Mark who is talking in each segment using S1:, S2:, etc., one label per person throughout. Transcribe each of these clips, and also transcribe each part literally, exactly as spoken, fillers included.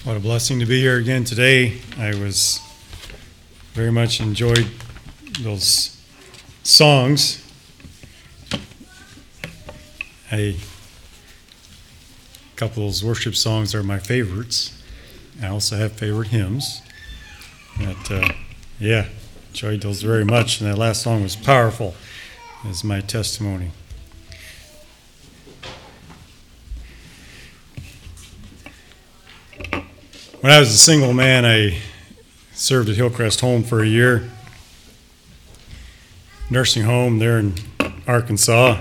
S1: What a blessing to be here again today. I was very much enjoyed those songs. I, a couple of those worship songs are my favorites. I also have favorite hymns. But uh, yeah, enjoyed those very much. And that last song was powerful as my testimony. When I was a single man, I served at Hillcrest Home for a year, nursing home there in Arkansas.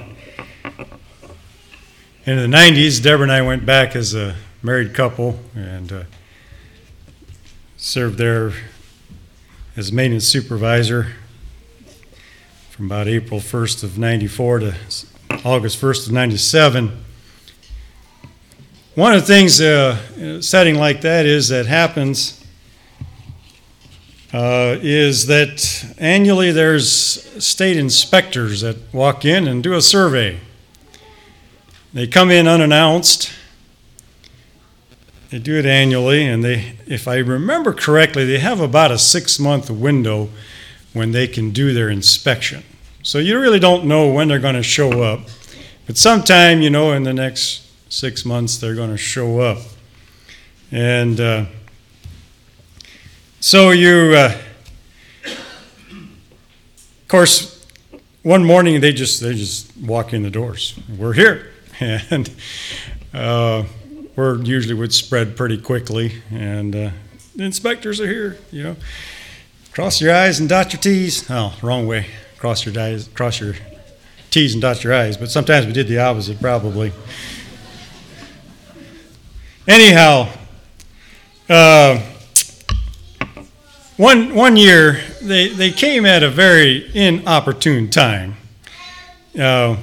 S1: In the nineties, Deborah and I went back as a married couple and uh, served there as maintenance supervisor from about April first of ninety-four to August first of ninety-seven. One of the things uh, in a setting like that is that happens uh, is that annually there's state inspectors that walk in and do a survey. They come in unannounced. They do it annually, and they, if I remember correctly, they have about a six-month window when they can do their inspection. So you really don't know when they're going to show up, but sometime, you know, in the next six months they're going to show up. And uh, so you, uh, of course, one morning they just they just walk in the doors. We're here, and uh, word usually would spread pretty quickly. And uh, the inspectors are here. You know, cross your I's and dot your T's. Oh, wrong way. Cross your I's, cross your T's and dot your I's. But sometimes we did the opposite, probably. Anyhow, uh, one one year they, they came at a very inopportune time. Uh,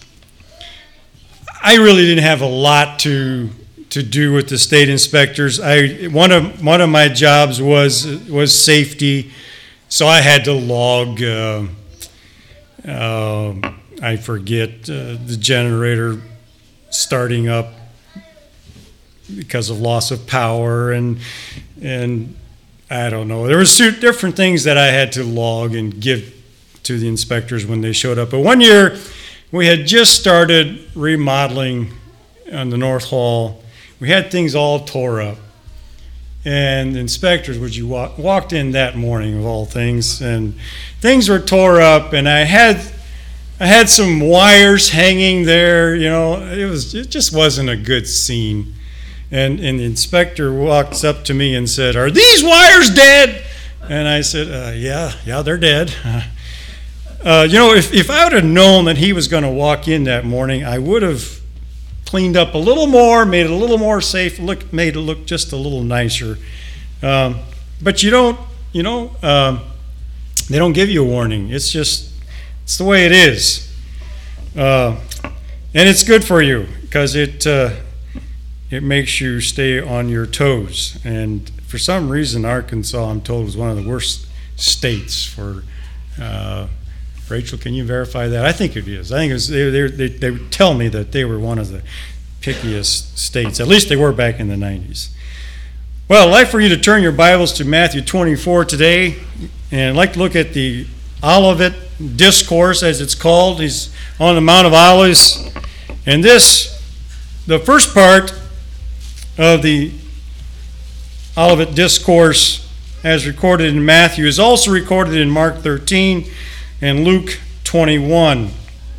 S1: I really didn't have a lot to to do with the state inspectors. I one of one of my jobs was was safety, so I had to log. Uh, uh, I forget uh, the generator starting up because of loss of power, and and I don't know. There was two different things that I had to log and give to the inspectors when they showed up. But one year, we had just started remodeling on the North Hall. We had things all tore up. And the inspectors, which you walk, walked in that morning of all things, and things were tore up, and I had I had some wires hanging there, you know. It was it just wasn't a good scene. And, and the inspector walks up to me and said, "Are these wires dead?" And I said, uh, yeah, yeah, they're dead. Uh, you know, if, if I would have known that he was going to walk in that morning, I would have cleaned up a little more, made it a little more safe, look, made it look just a little nicer. Um, but you don't, you know, um, they don't give you a warning. It's just, it's the way it is. Uh, and it's good for you because it... Uh, It makes you stay on your toes. And for some reason, Arkansas, I'm told, was one of the worst states for, uh, Rachel, can you verify that? I think it is. I think it was, they, they, they, they would tell me that they were one of the pickiest states. At least they were back in the nineties. Well, I'd like for you to turn your Bibles to Matthew twenty-four today. And I'd like to look at the Olivet Discourse, as it's called. He's on the Mount of Olives. And this, the first part of the Olivet Discourse, as recorded in Matthew, is also recorded in Mark thirteen and Luke twenty-one.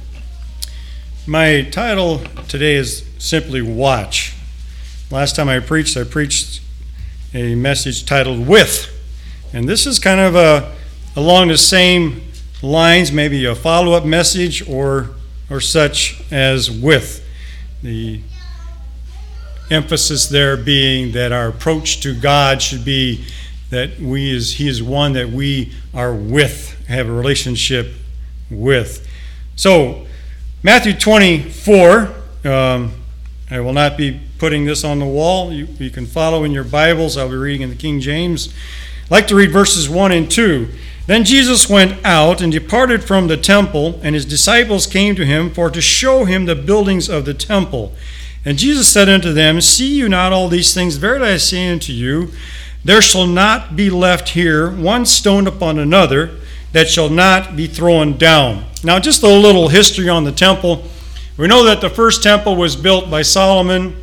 S1: My title today is simply Watch. Last time I preached, I preached a message titled With. And this is kind of a, along the same lines, maybe a follow-up message or, or such as With. The emphasis there being that our approach to God should be that we is He is one that we are with, have a relationship with. So, Matthew twenty-four, um, I will not be putting this on the wall. You, you can follow in your Bibles. I'll be reading in the King James. I'd like to read verses one and two. Then Jesus went out and departed from the temple, and his disciples came to him for to show him the buildings of the temple. And Jesus said unto them, See you not all these things? Verily I say unto you, there shall not be left here one stone upon another that shall not be thrown down. Now, just a little history on the temple. We know that the first temple was built by Solomon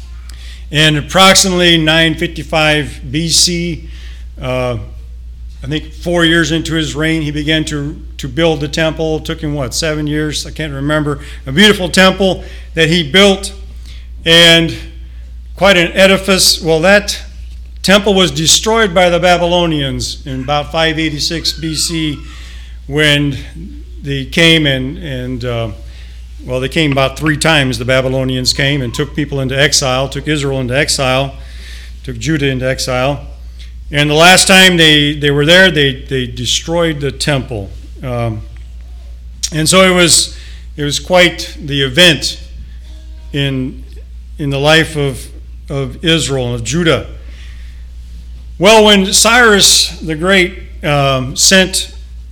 S1: in approximately nine fifty-five B C. Uh, I think four years into his reign, he began to, to build the temple. It took him, what, seven years? I can't remember. A beautiful temple that he built, and quite an edifice. Well, that temple was destroyed by the Babylonians in about five eighty-six B C when they came and, and uh, well, they came about three times. The Babylonians came and took people into exile, took Israel into exile, took Judah into exile. And the last time they, they were there, they, they destroyed the temple. Um, and so it was it was quite the event in in the life of, of Israel and of Judah. Well, when Cyrus the Great um, sent,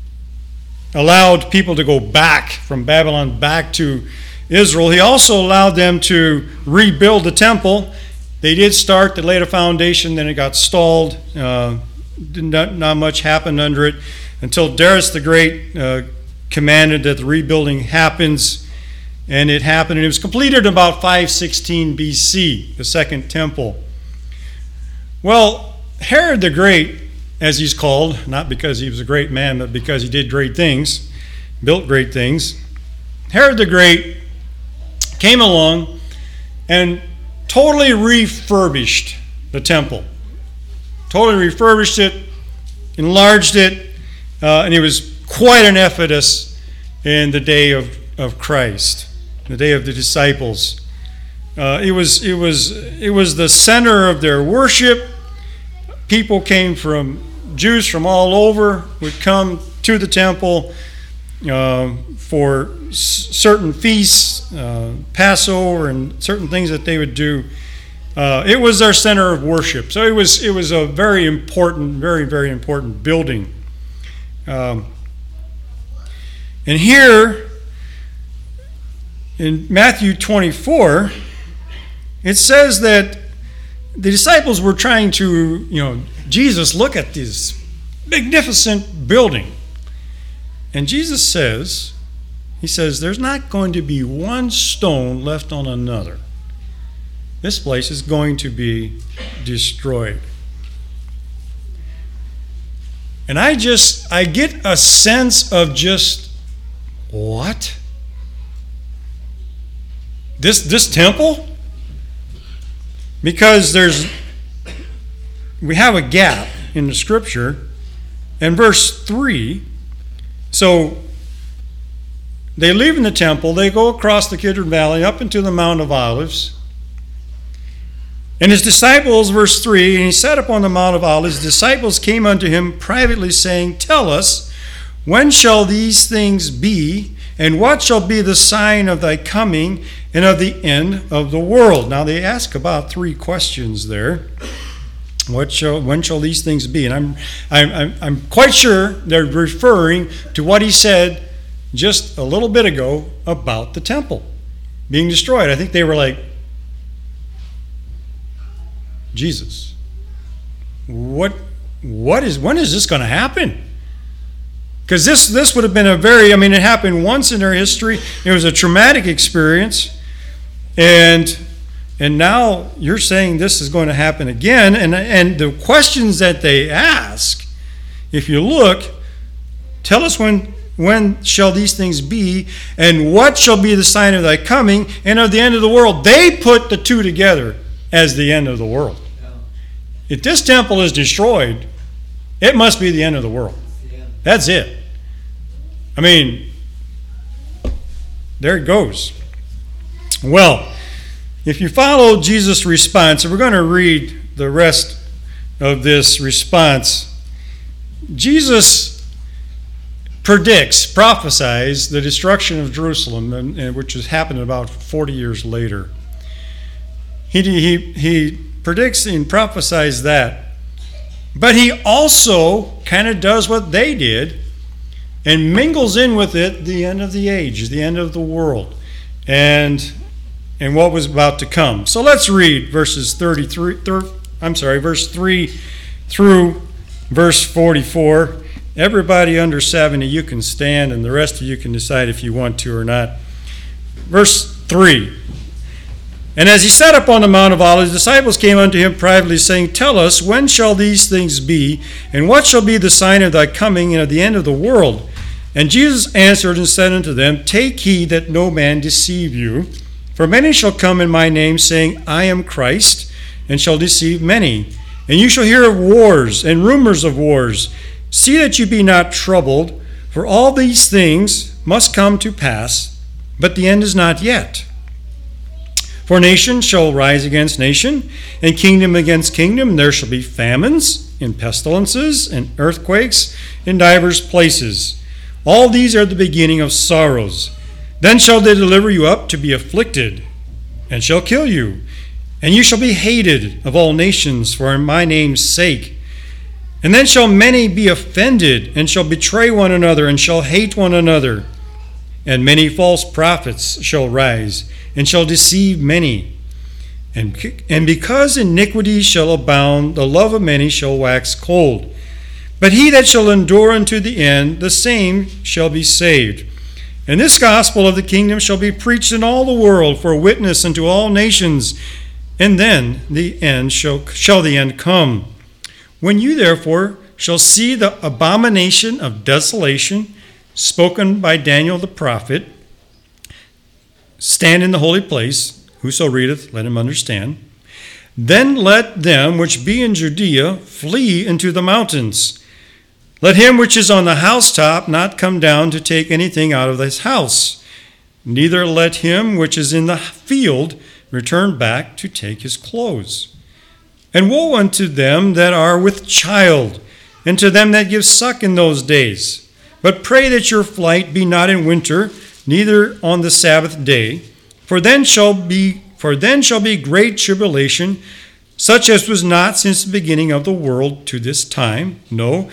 S1: allowed people to go back from Babylon back to Israel, he also allowed them to rebuild the temple. They did start, they laid a foundation, then it got stalled. Uh, not, not much happened under it until Darius the Great uh, commanded that the rebuilding happens, and it happened, and it was completed about five sixteen B C, the second temple. Well, Herod the Great, as he's called, not because he was a great man, but because he did great things, built great things, Herod the Great came along and totally refurbished the temple. Totally refurbished it, enlarged it, uh, and it was quite an edifice in the day of, of Christ, the day of the disciples. Uh, it was it was it was the center of their worship. People came from, Jews from all over would come to the temple uh, for s- certain feasts, uh, Passover, and certain things that they would do. Uh, it was their center of worship. So it was it was a very important, very, very important building. Um, and here in Matthew twenty-four, it says that the disciples were trying to, you know, Jesus, look at this magnificent building. And Jesus says, he says, there's not going to be one stone left on another. This place is going to be destroyed. And I just, I get a sense of just, what? This, this temple? Because there's, we have a gap in the scripture. In verse three, so they leave in the temple, they go across the Kidron Valley up into the Mount of Olives. And his disciples, verse three, and he sat upon the Mount of Olives, his disciples came unto him privately, saying, Tell us, when shall these things be, and what shall be the sign of thy coming and of the end of the world? Now they ask about three questions there. What shall, when shall these things be? And I'm, I'm, I'm quite sure they're referring to what he said just a little bit ago about the temple being destroyed. I think they were like, Jesus, what, what is, when is this going to happen? Because this, this would have been a very, I mean, it happened once in their history. It was a traumatic experience. And and now you're saying this is going to happen again. And, and the questions that they ask, if you look, tell us when, when shall these things be, and what shall be the sign of thy coming and of the end of the world? They put the two together as the end of the world. If this temple is destroyed, it must be the end of the world. That's it. I mean, there it goes. Well, if you follow Jesus' response, and we're going to read the rest of this response, Jesus predicts, prophesies the destruction of Jerusalem, and, and which has happened about forty years later. He, he, he predicts and prophesies that. But he also kind of does what they did and mingles in with it the end of the age, the end of the world. And and what was about to come. So let's read verses thirty-three, thir, I'm sorry, verse three through verse forty-four. Everybody under seventy, you can stand, and the rest of you can decide if you want to or not. Verse three. And as he sat up on the Mount of Olives, the disciples came unto him privately, saying, Tell us, when shall these things be? And what shall be the sign of thy coming and of the end of the world? And Jesus answered and said unto them, Take heed that no man deceive you. For many shall come in my name, saying, I am Christ, and shall deceive many. And you shall hear of wars and rumors of wars. See that you be not troubled, for all these things must come to pass, but the end is not yet. For nation shall rise against nation, and kingdom against kingdom, and there shall be famines, and pestilences, and earthquakes in divers places. All these are the beginning of sorrows. Then shall they deliver you up to be afflicted, and shall kill you. And you shall be hated of all nations for my name's sake. And then shall many be offended, and shall betray one another, and shall hate one another. And many false prophets shall rise, and shall deceive many. And, and because iniquity shall abound, the love of many shall wax cold. But he that shall endure unto the end, the same shall be saved. And this gospel of the kingdom shall be preached in all the world for a witness unto all nations, and then the end shall, shall the end come. When you therefore shall see the abomination of desolation spoken by Daniel the prophet, stand in the holy place, whoso readeth, let him understand. Then let them which be in Judea flee into the mountains. Let him which is on the housetop not come down to take anything out of his house. Neither let him which is in the field return back to take his clothes. And woe unto them that are with child, and to them that give suck in those days. But pray that your flight be not in winter, neither on the Sabbath day, for then shall be for then shall be great tribulation, such as was not since the beginning of the world to this time, no,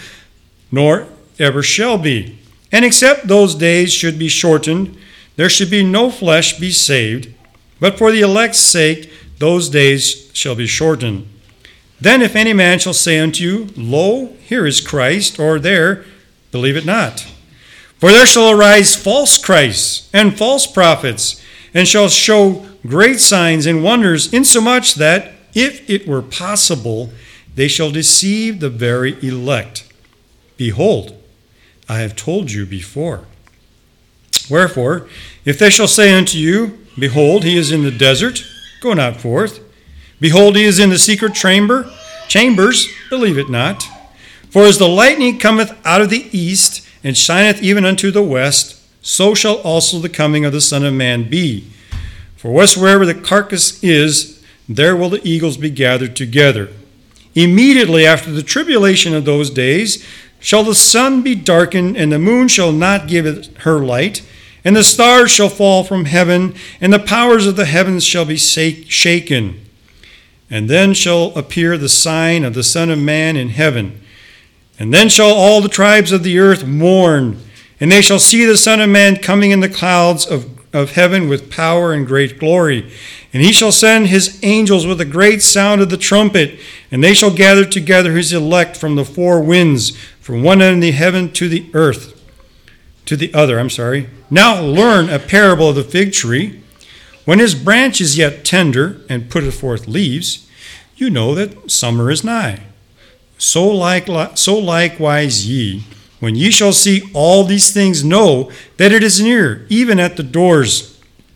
S1: nor ever shall be. And except those days should be shortened, there should be no flesh be saved, but for the elect's sake those days shall be shortened. Then if any man shall say unto you, Lo, here is Christ, or there, believe it not. For there shall arise false Christs and false prophets, and shall show great signs and wonders, insomuch that, if it were possible, they shall deceive the very elect. Behold, I have told you before. Wherefore, if they shall say unto you, Behold, he is in the desert, go not forth. Behold, he is in the secret chamber, chambers, believe it not. For as the lightning cometh out of the east, and shineth even unto the west, so shall also the coming of the Son of Man be. For wheresoever the carcass is, there will the eagles be gathered together. Immediately after the tribulation of those days shall the sun be darkened, and the moon shall not give it her light, and the stars shall fall from heaven, and the powers of the heavens shall be shaken. And then shall appear the sign of the Son of Man in heaven. And then shall all the tribes of the earth mourn, and they shall see the Son of Man coming in the clouds of, of heaven with power and great glory. And he shall send his angels with a great sound of the trumpet, and they shall gather together his elect from the four winds, from one end of the heaven to the earth, to the other, I'm sorry. Now learn a parable of the fig tree. When his branch is yet tender, and putteth forth leaves, you know that summer is nigh. So, like, so likewise ye, when ye shall see all these things, know that it is near, even at the doors.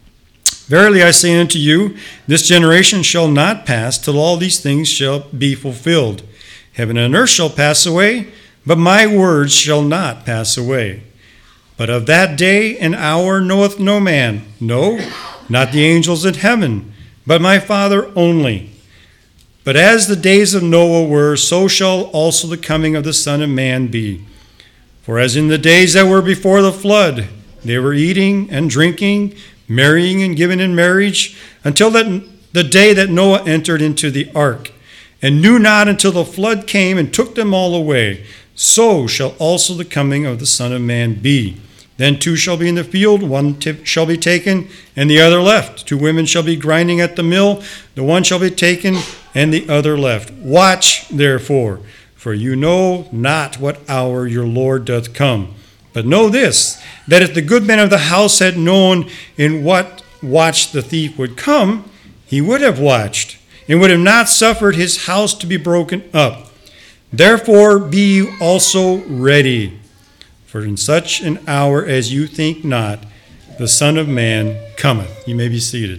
S1: Verily I say unto you, this generation shall not pass till all these things shall be fulfilled. Heaven and earth shall pass away, but my words shall not pass away. But of that day and hour knoweth no man, no, not the angels in heaven, but my Father only. But as the days of Noah were, so shall also the coming of the Son of Man be. For as in the days that were before the flood, they were eating and drinking, marrying and giving in marriage, until that the day that Noah entered into the ark, and knew not until the flood came and took them all away, so shall also the coming of the Son of Man be. Then two shall be in the field, one t- shall be taken, and the other left. Two women shall be grinding at the mill, the one shall be taken, and the other left. Watch, therefore, for you know not what hour your Lord doth come. But know this, that if the good man of the house had known in what watch the thief would come, he would have watched, and would have not suffered his house to be broken up. Therefore be you also ready. For in such an hour as you think not, the Son of Man cometh. You may be seated.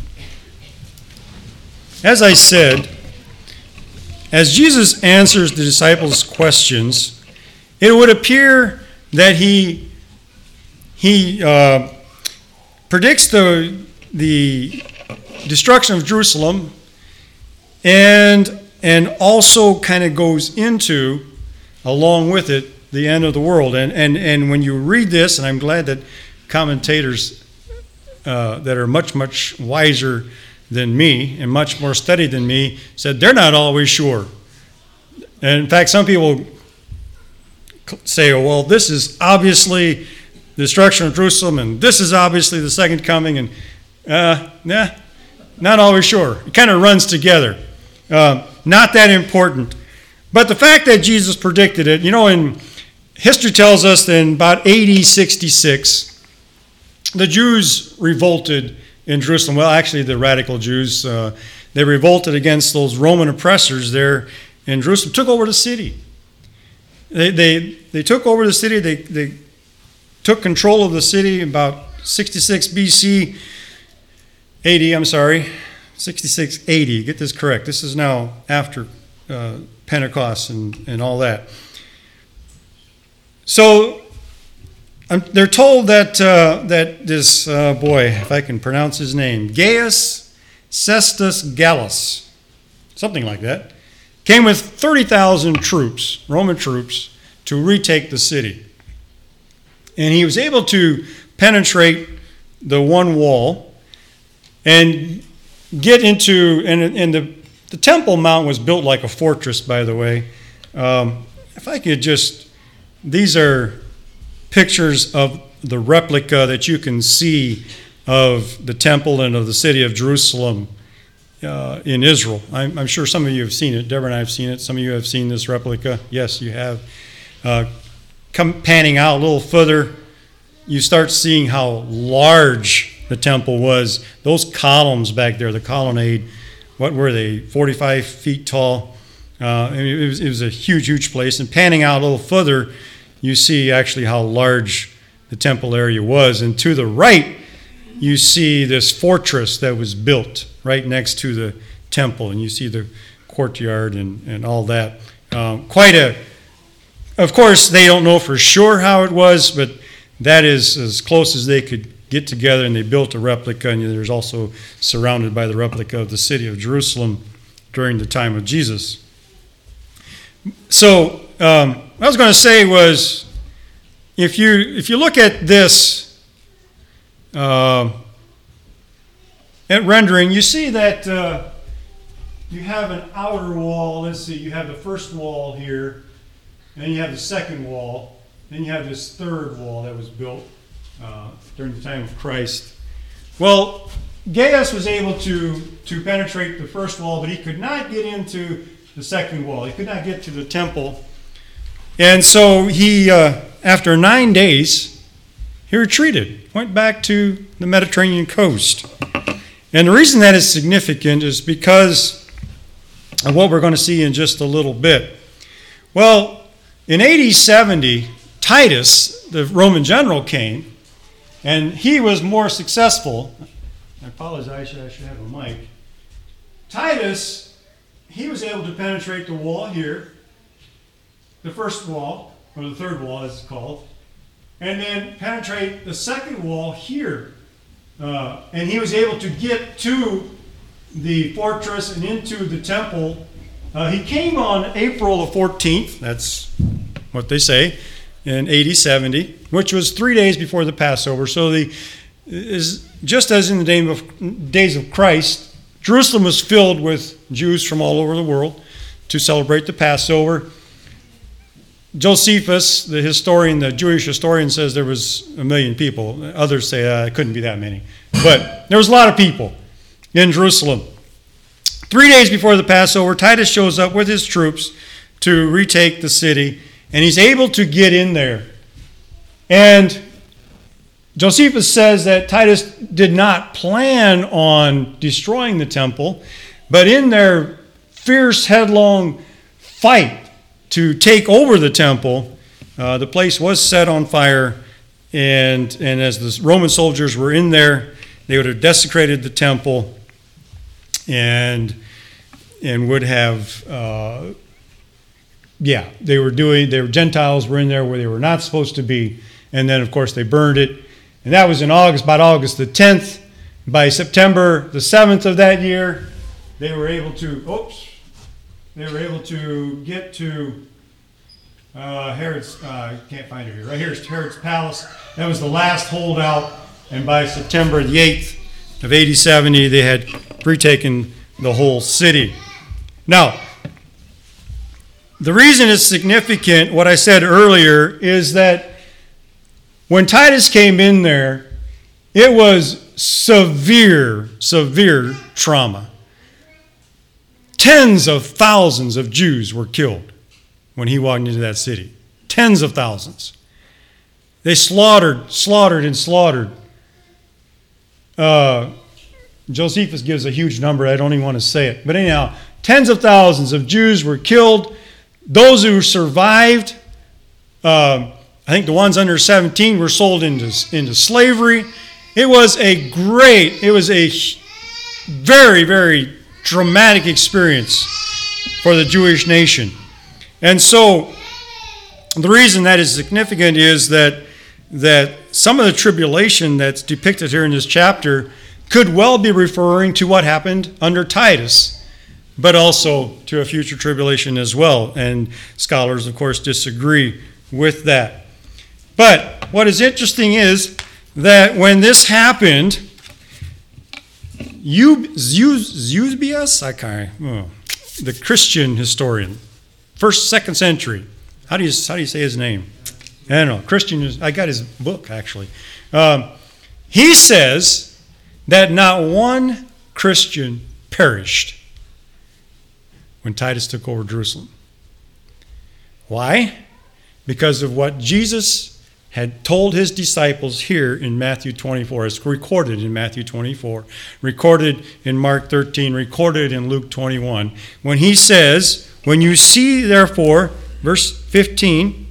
S1: As I said, as Jesus answers the disciples' questions, it would appear that he he uh, predicts the the destruction of Jerusalem, and and also kind of goes into, along with it, the end of the world. And and and when you read this, and I'm glad that commentators uh, that are much, much wiser than me and much more studied than me said they're not always sure. And in fact, some people say, oh, well, this is obviously the destruction of Jerusalem, and this is obviously the second coming, and uh, nah, not always sure. It kind of runs together. Uh, not that important. But the fact that Jesus predicted it, you know, in history tells us that in about A D sixty-six, the Jews revolted in Jerusalem. Well, actually, the radical Jews, uh, they revolted against those Roman oppressors there in Jerusalem, took over the city. They they they took over the city. They they took control of the city about sixty-six B C, A D, I'm sorry, sixty-six A D. Get this correct. This is now after uh, Pentecost and, and all that. So um, they're told that uh, that this uh, boy, if I can pronounce his name, Gaius Cestus Gallus, something like that, came with thirty thousand troops, Roman troops, to retake the city. And he was able to penetrate the one wall and get into, and, and the, the Temple Mount was built like a fortress, by the way. Um, if I could just, these are pictures of the replica that you can see of the temple and of the city of Jerusalem uh, in Israel. I'm, I'm sure some of you have seen it. Deborah and I have seen it. Some of you have seen this replica. Yes, you have. Uh, come panning out a little further, you start seeing how large the temple was. Those columns back there, the colonnade, what were they, forty-five feet tall? Uh, I mean, it, was, it was a huge, huge place. And panning out a little further, you see actually how large the temple area was. And to the right, you see this fortress that was built right next to the temple. And you see the courtyard and, and all that. Um, quite a, of course, they don't know for sure how it was, but that is as close as they could get together, and they built a replica, and there's also surrounded by the replica of the city of Jerusalem during the time of Jesus. So um, what I was going to say was, if you if you look at this uh, at rendering, you see that uh, you have an outer wall. Let's see, you have the first wall here, and then you have the second wall. Then you have this third wall that was built uh, during the time of Christ. Well, Gaius was able to, to penetrate the first wall, but he could not get into the second wall. He could not get to the temple. And so he, uh, after nine days, he retreated, went back to the Mediterranean coast. And the reason that is significant is because of what we're going to see in just a little bit. Well, in A D seventy, Titus, the Roman general, came, and he was more successful. I apologize, I should have a mic. Titus, he was able to penetrate the wall here, the first wall, or the third wall as it's called, and then penetrate the second wall here. Uh, and he was able to get to the fortress and into the temple. Uh, he came on April the fourteenth, that's what they say, in A D seventy, which was three days before the Passover. So the is just as in the day of, days of Christ, Jerusalem was filled with Jews from all over the world to celebrate the Passover. Josephus, the historian, the Jewish historian, says there was a million people. Others say uh, it couldn't be that many. But there was a lot of people in Jerusalem. Three days before the Passover, Titus shows up with his troops to retake the city, and he's able to get in there. And Josephus says that Titus did not plan on destroying the temple, but in their fierce, headlong fight to take over the temple, uh, the place was set on fire, and, and as the Roman soldiers were in there, they would have desecrated the temple and and would have, uh, yeah, they were doing, they were Gentiles were in there where they were not supposed to be, and then of course they burned it, and that was in August, about August the tenth. By September the seventh of that year, they were able to, oops, they were able to get to uh, Herod's, uh, can't find it here, right here is Herod's palace. That was the last holdout, and by September the eighth of A D seventy, they had retaken the whole city. Now, the reason it's significant, what I said earlier, is that when Titus came in there, it was severe, severe trauma. Tens of thousands of Jews were killed when he walked into that city. Tens of thousands. They slaughtered, slaughtered, and slaughtered. Uh, Josephus gives a huge number. I don't even want to say it. But anyhow, tens of thousands of Jews were killed. Those who survived, uh, I think the ones under seventeen were sold into, into slavery. It was a great, it was a very, very dramatic experience for the Jewish nation. And so the reason that is significant is that that some of the tribulation that's depicted here in this chapter could well be referring to what happened under Titus, but also to a future tribulation as well. And scholars, of course, disagree with that. But what is interesting is that when this happened, Eusebius, I can't, oh, the Christian historian, first, second century. How do you how do you say his name? I don't know. Christian is. I got his book actually. Um, he says that not one Christian perished when Titus took over Jerusalem. Why? Because of what Jesus had told his disciples here in Matthew twenty-four. It's recorded in Matthew twenty-four, recorded in Mark thirteen, recorded in Luke twenty-one. When he says, when you see, therefore, verse fifteen,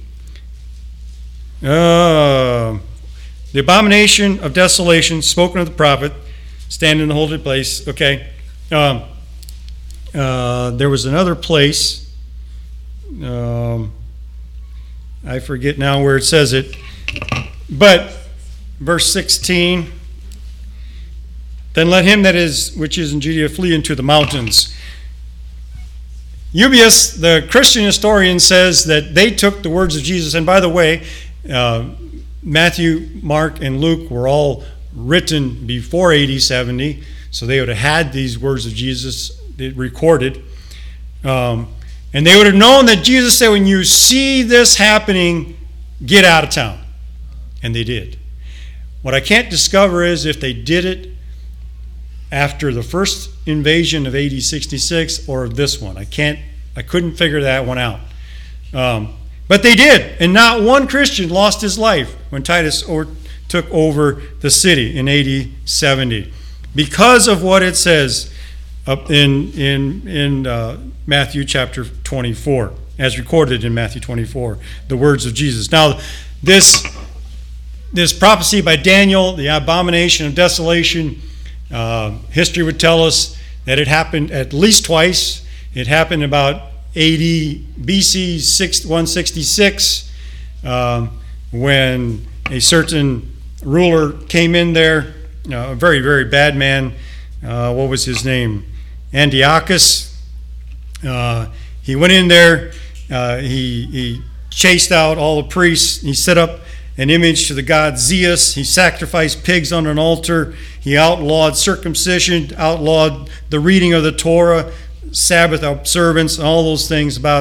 S1: uh, the abomination of desolation spoken of the prophet, stand in the holy place. Okay. Um, uh, there was another place. Um, I forget now where it says it. But verse sixteen, then let him that is which is in Judea flee into the mountains. Eusebius, the Christian historian, says that they took the words of Jesus, and by the way, uh, Matthew, Mark, and Luke were all written before A D seventy, so they would have had these words of Jesus recorded. Um, and they would have known that Jesus said, when you see this happening, get out of town. And they did. What I can't discover is if they did it after the first invasion of A D sixty-six or this one. I can't, I couldn't figure that one out. Um, but they did. And not one Christian lost his life when Titus or, took over the city in A D seventy. Because of what it says up in, in, in uh, Matthew chapter twenty-four, as recorded in Matthew twenty-four, the words of Jesus. Now, this... This prophecy by Daniel, the abomination of desolation, uh, history would tell us that it happened at least twice. It happened about A D B C one sixty-six um, when a certain ruler came in there, uh, a very, very bad man. Uh, what was his name? Antiochus. Uh, he went in there. Uh, he, he chased out all the priests. He set up an image to the god Zeus. He sacrificed pigs on an altar. He outlawed circumcision, outlawed the reading of the Torah, Sabbath observance, and all those things about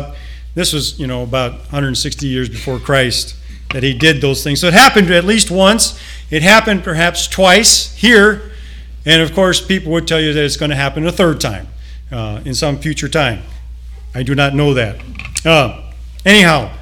S1: This was, you know, about one hundred sixty years before Christ that he did those things. So it happened at least once. It happened perhaps twice here. And of course, people would tell you that it's going to happen a third time uh, in some future time. I do not know that. Uh, anyhow,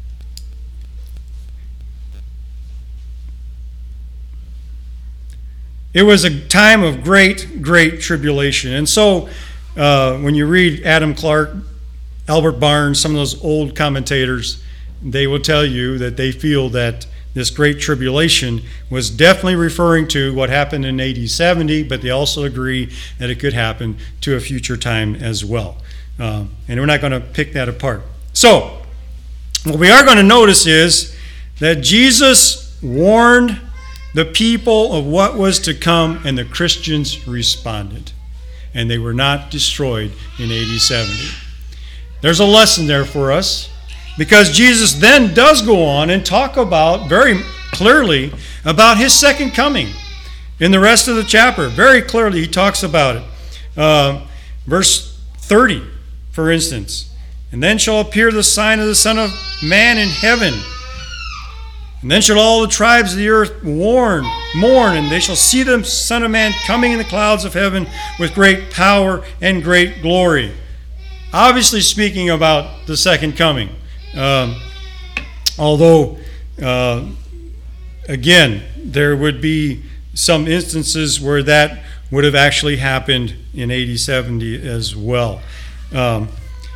S1: it was a time of great, great tribulation. And so uh, when you read Adam Clark, Albert Barnes, some of those old commentators, they will tell you that they feel that this great tribulation was definitely referring to what happened in A D seventy, but they also agree that it could happen to a future time as well. Uh, and we're not going to pick that apart. So, what we are going to notice is that Jesus warned the people of what was to come, and the Christians responded. And they were not destroyed in A D seventy. There's a lesson there for us, because Jesus then does go on and talk about, very clearly, about his second coming. In the rest of the chapter, very clearly he talks about it. Uh, verse thirty, for instance. And then shall appear the sign of the Son of Man in heaven. And then shall all the tribes of the earth mourn, mourn, and they shall see the Son of Man coming in the clouds of heaven with great power and great glory. Obviously speaking about the second coming. Um, although, uh, again, there would be some instances where that would have actually happened in A D seventy as well. Um,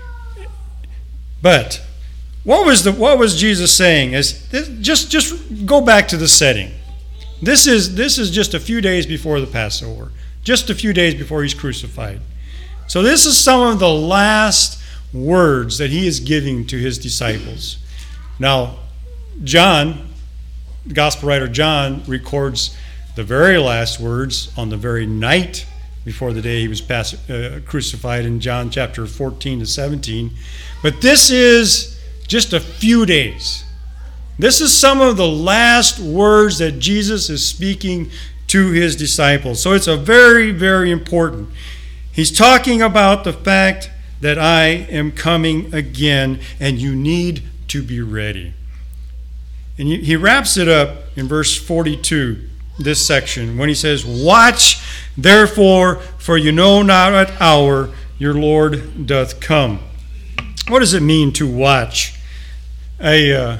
S1: but what was the what was Jesus saying? As this, just just go back to the setting. This is this is just a few days before the Passover, just a few days before he's crucified. So this is some of the last words that he is giving to his disciples. Now, John, the gospel writer John, records the very last words on the very night before the day he was pass, uh, crucified in John chapter fourteen to seventeen. But this is just a few days. This is some of the last words that Jesus is speaking to his disciples. So it's a very, very important. He's talking about the fact that I am coming again, and you need to be ready. And he wraps it up in verse forty-two, this section, when he says, "Watch, therefore, for you know not what hour your Lord doth come." What does it mean to watch? I, uh,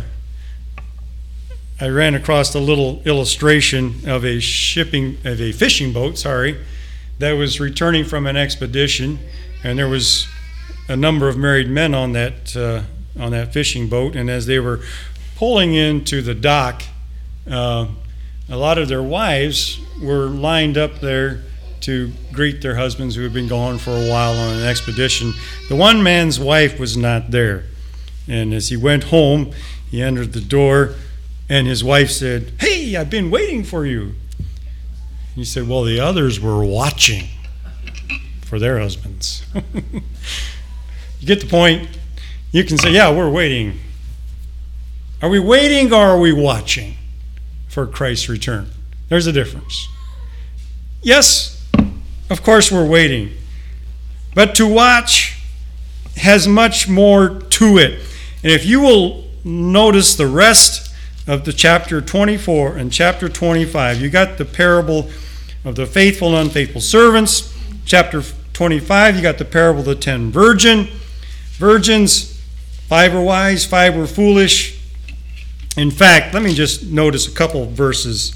S1: I ran across a little illustration of a shipping, of a fishing boat, sorry, that was returning from an expedition, and there was a number of married men on that uh, on that fishing boat, and as they were pulling into the dock, uh, a lot of their wives were lined up there to greet their husbands who had been gone for a while on an expedition. The one man's wife was not there, and as he went home, he entered the door, and his wife said, "Hey, I've been waiting for you." He said, "Well, the others were watching for their husbands." You get the point? You can say, yeah, we're waiting. Are we waiting or are we watching for Christ's return? There's a difference. Yes, of course we're waiting. But to watch has much more to it. And if you will notice the rest of the chapter twenty-four and chapter twenty-five, you got the parable of the faithful and unfaithful servants. Chapter twenty-five, you got the parable of the ten virgin. Virgins, five were wise, five were foolish. In fact, let me just notice a couple of verses.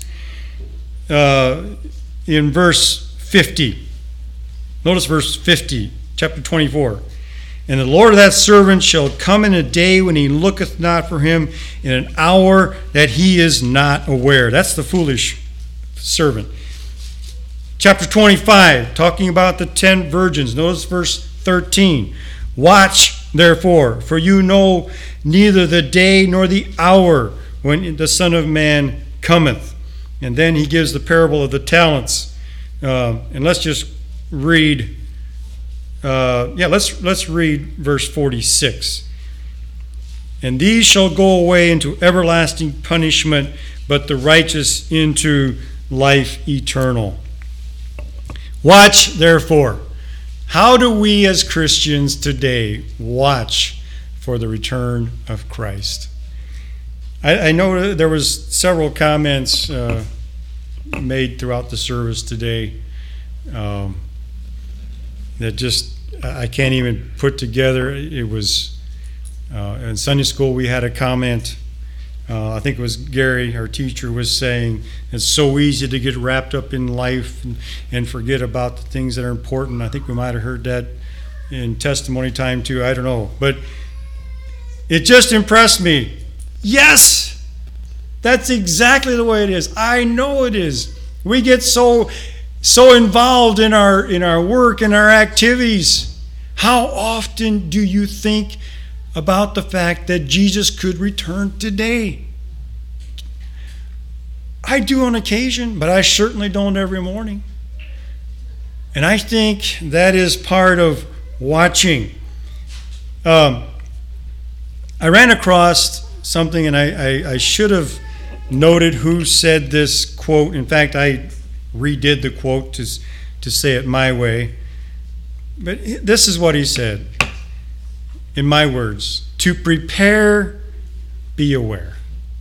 S1: Uh, in verse fifty, notice verse fifty, chapter twenty-four. "And the Lord of that servant shall come in a day when he looketh not for him, in an hour that he is not aware." That's the foolish servant. Chapter twenty-five, talking about the ten virgins. Notice verse thirteen. "Watch, therefore, for you know neither the day nor the hour when the Son of Man cometh." And then he gives the parable of the talents. Uh, and let's just read, uh, yeah, let's let's read verse forty-six. "And these shall go away into everlasting punishment, but the righteous into life eternal." Watch, therefore. How do we as Christians today watch for the return of Christ. I, I know there was several comments uh, made throughout the service today um, that just I can't even put together. It was uh, in Sunday school we had a comment. Uh, I think it was Gary, our teacher, was saying it's so easy to get wrapped up in life and, and forget about the things that are important. I think we might have heard that in testimony time too. I don't know, but it just impressed me. Yes, that's exactly the way it is. I know it is. We get so so involved in our in our work and our activities. How often do you think about the fact that Jesus could return today? I do on occasion, but I certainly don't every morning. And I think that is part of watching. Um, I ran across something, and I, I, I should have noted who said this quote. In fact, I redid the quote to, to say it my way. But this is what he said, in my words: to prepare, be aware.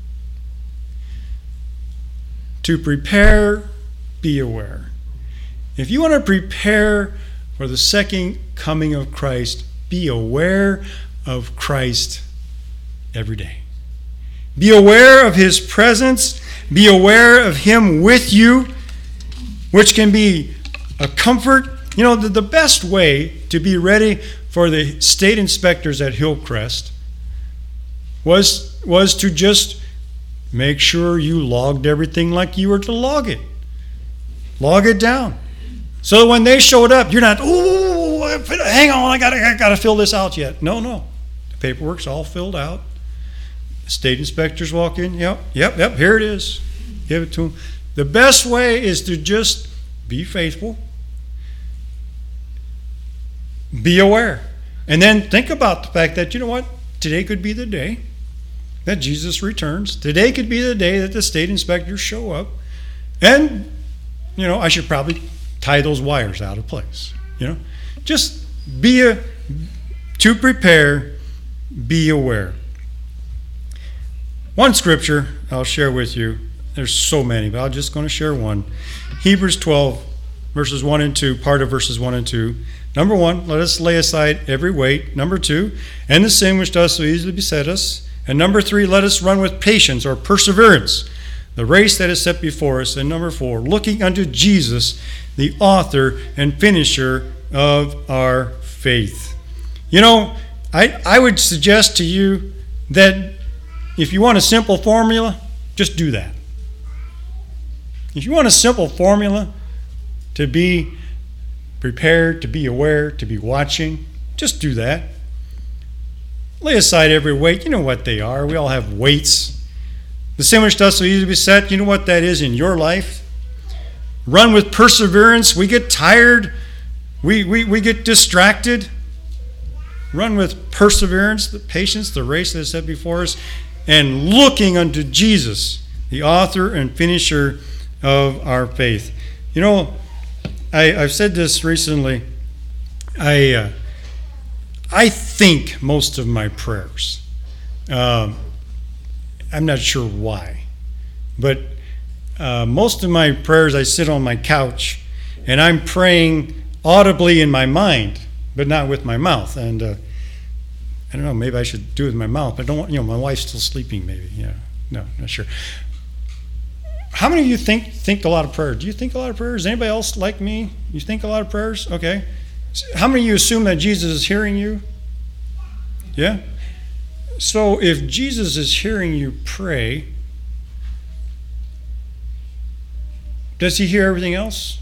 S1: To prepare, be aware. If you want to prepare for the second coming of Christ, be aware of Christ every day. Be aware of his presence. Be aware of him with you, which can be a comfort. You know, the, the best way to be ready for the state inspectors at Hillcrest was, was to just make sure you logged everything like you were to log it. Log it down. So when they showed up, you're not, ooh, hang on, I gotta, I gotta fill this out yet. No, no. The paperwork's all filled out. State inspectors walk in, yep, yep, yep, here it is. Give it to them. The best way is to just be faithful, be aware, and then think about the fact that, you know what, today could be the day that Jesus returns. Today could be the day that the state inspectors show up, and, you know, I should probably tie those wires out of place, you know. Just be a, to prepare, be aware. One scripture I'll share with you. There's so many, but I'm just going to share one. Hebrews twelve, verses one and two, part of verses one and two. Number one, let us lay aside every weight. Number two, and the sin which does so easily beset us. And number three, let us run with patience or perseverance the race that is set before us. And number four, looking unto Jesus, the author and finisher of our faith. You know, I, I would suggest to you that if you want a simple formula, just do that. If you want a simple formula to be prepared, to be aware, to be watching, just do that. Lay aside every weight. You know what they are. We all have weights. The sin which does so easily beset, you know what that is in your life. Run with perseverance. We get tired. We, we, we get distracted. Run with perseverance, the patience, the race that is set before us, and looking unto Jesus, the author and finisher of our faith. You know, I, I've said this recently. I uh, I think most of my prayers, um, I'm not sure why, but uh, most of my prayers, I sit on my couch and I'm praying audibly in my mind, but not with my mouth. And uh, I don't know, maybe I should do it with my mouth, but I don't want, you know, my wife's still sleeping maybe. Yeah, no, not sure. How many of you think think a lot of prayers? Do you think a lot of prayers? Anybody else like me? You think a lot of prayers? Okay. How many of you assume that Jesus is hearing you? Yeah? So if Jesus is hearing you pray, does he hear everything else?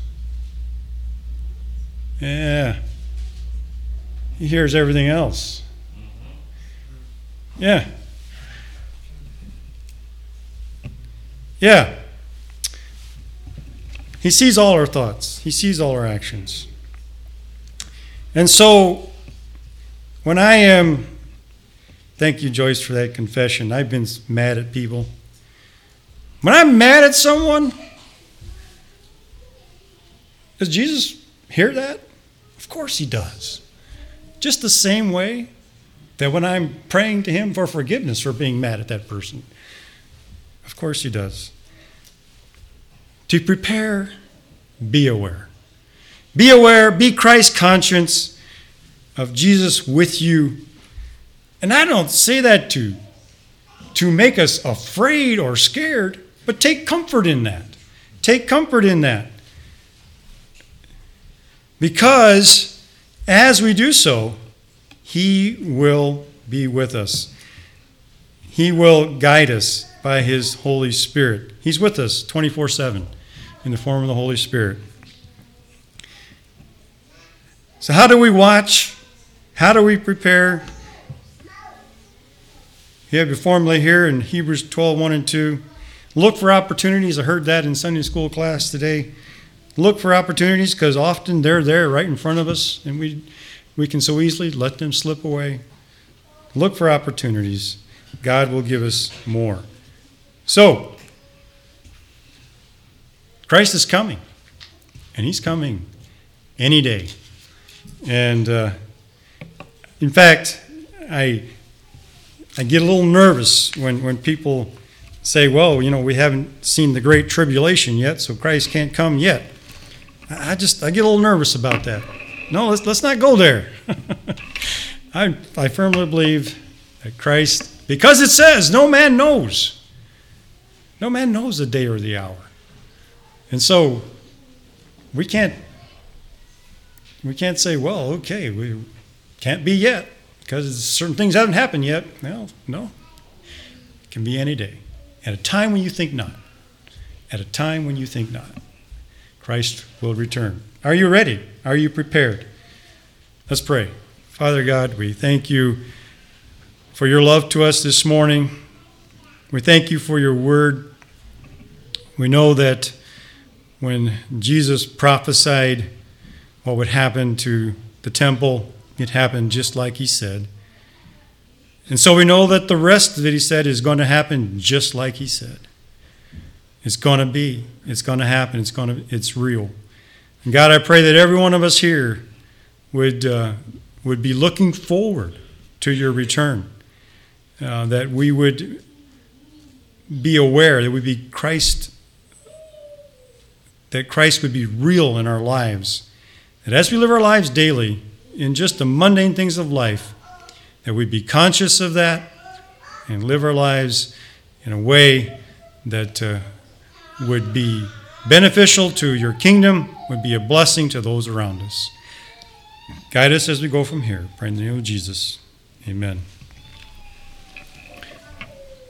S1: Yeah. He hears everything else. Yeah. Yeah. He sees all our thoughts. He sees all our actions. And so, when I am, thank you, Joyce, for that confession. I've been mad at people. When I'm mad at someone, does Jesus hear that? Of course he does. Just the same way That when I'm praying to him for forgiveness for being mad at that person, of course he does. To prepare, be aware. Be aware, be Christ conscious of Jesus with you. And I don't say that to, to make us afraid or scared, but take comfort in that. Take comfort in that. Because as we do so, he will be with us. He will guide us by his Holy Spirit. He's with us twenty-four seven in the form of the Holy Spirit. So how do we watch? How do we prepare? You have your formula here in Hebrews twelve, one and two. Look for opportunities. I heard that in Sunday school class today. Look for opportunities because often they're there right in front of us and we, we can so easily let them slip away. Look for opportunities. God will give us more. So, Christ is coming, and he's coming any day. And uh, in fact, I I get a little nervous when, when people say, well, you know, we haven't seen the Great Tribulation yet, so Christ can't come yet. I just, I get a little nervous about that. No, let's, let's not go there. I, I firmly believe that Christ, because it says, no man knows. No man knows the day or the hour. And so we can't, we can't say, well, okay, we can't be yet because certain things haven't happened yet. Well, no. It can be any day. At a time when you think not. At a time when you think not. Christ will return. Are you ready? Are you prepared? Let's pray. Father God, we thank you for your love to us this morning. We thank you for your word. We know that when Jesus prophesied what would happen to the temple, it happened just like he said. And so we know that the rest that he said is going to happen just like he said. It's going to be. It's going to happen. It's going to. It's real. And God, I pray that every one of us here would uh, would be looking forward to your return. Uh, that we would be aware that we be Christ. That Christ would be real in our lives. That as we live our lives daily in just the mundane things of life, that we'd be conscious of that and live our lives in a way that uh, would be beneficial to your kingdom, would be a blessing to those around us. Guide us as we go from here. Pray in the name of Jesus. Amen.